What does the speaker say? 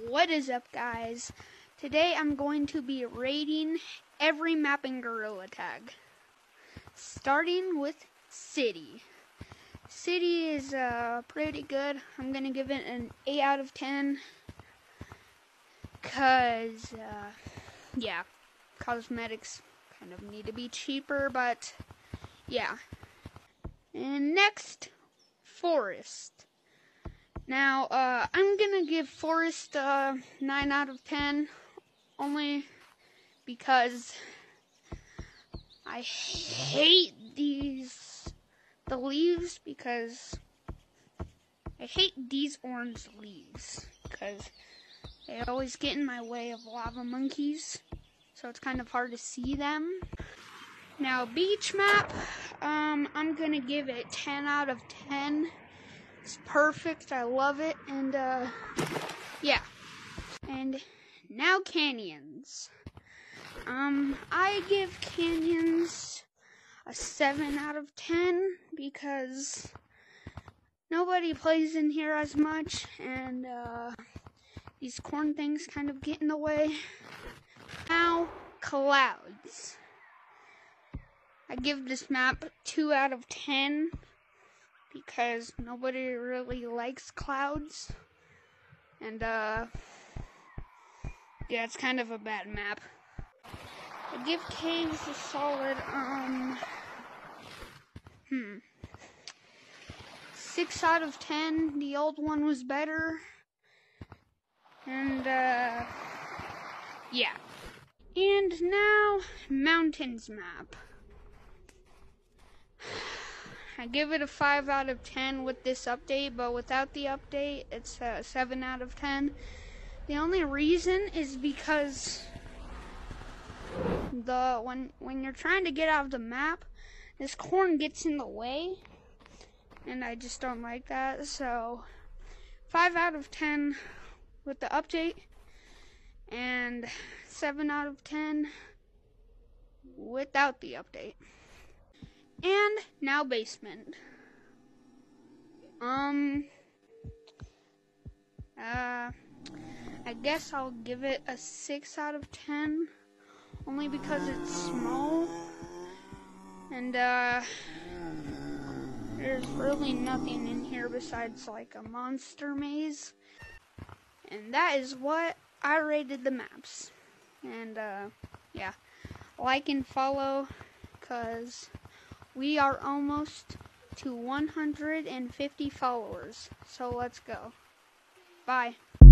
What is up, guys? Today I'm going to be rating every map in Gorilla Tag, starting with City. City is pretty good. I'm gonna give it an 8 out of 10 cause yeah, cosmetics kind of need to be cheaper, but yeah. And next, Forest. Now, I'm gonna give Forest 9 out of 10, only because I hate the leaves, because I hate these orange leaves, because they always get in my way of lava monkeys, so it's kind of hard to see them. Now, beach map, I'm gonna give it 10 out of 10. It's perfect, I love it, and yeah. And now canyons. I give canyons a 7 out of 10 because nobody plays in here as much, and these corn things kind of get in the way. Now, clouds. I give this map 2 out of 10. Because nobody really likes clouds, and yeah, it's kind of a bad map. I give caves a solid 6 out of 10. The old one was better, and yeah. And now mountains map. I give it a 5 out of 10 with this update, but without the update, it's a 7 out of 10. The only reason is because when you're trying to get out of the map, this corn gets in the way, and I just don't like that. So 5 out of 10 with the update, and 7 out of 10 without the update. And now basement. I guess I'll give it a 6 out of 10, only because it's small, and there's really nothing in here besides like a monster maze, and that is what I rated the maps. And yeah, like and follow, cause we are almost to 150 followers, so let's go. Bye.